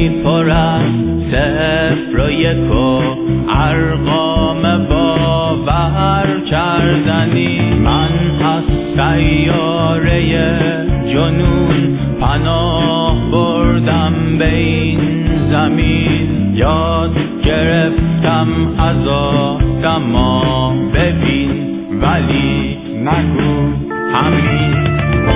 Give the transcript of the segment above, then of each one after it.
پر از صفر و یک و ارقام باور کردنی. من از سیاره جنون پناه بردم به این زمین. یاد گرفتم از آدما ببین ولی نگو همین.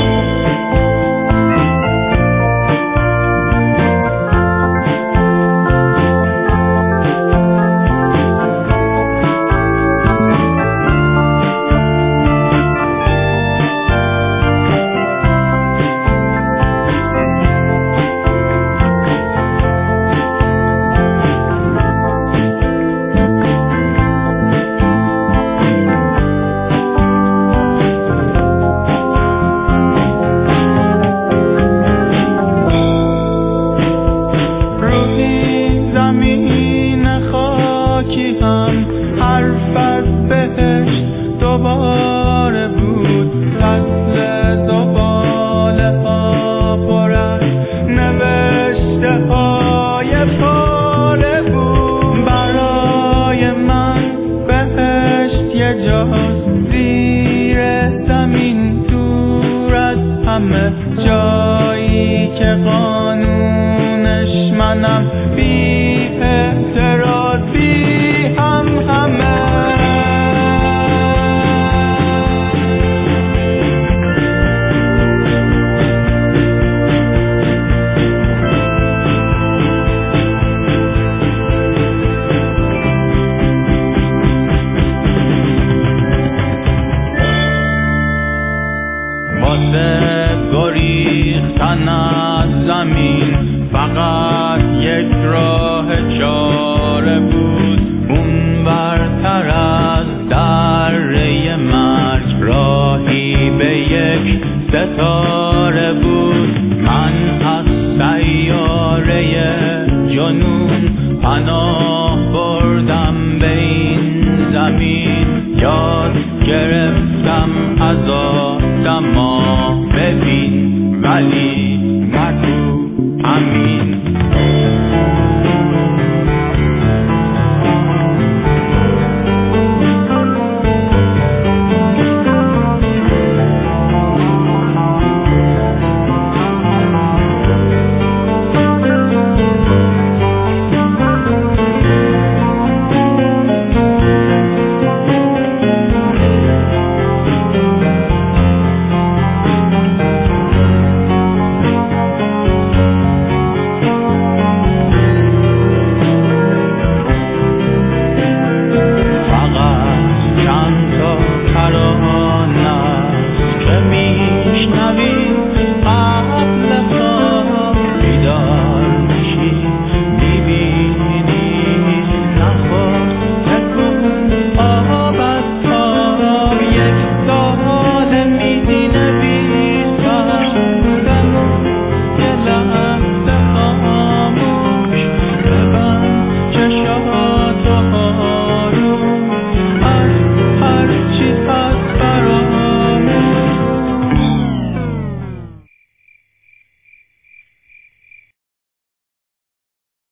حرف از بهشت دوباره بود، فصل زباله ها پر از نوشته های پاره بود. برای من بهشت یه جاست زیر زمین، دور از همه جایی که قانونش منم، بی اعتراض بی هم همه. واسه گریختن از زمین فقط یک راه چاره بود، اون برتر از دره مرگ راهی به یک ستاره بود. من از سیاره جنون پناه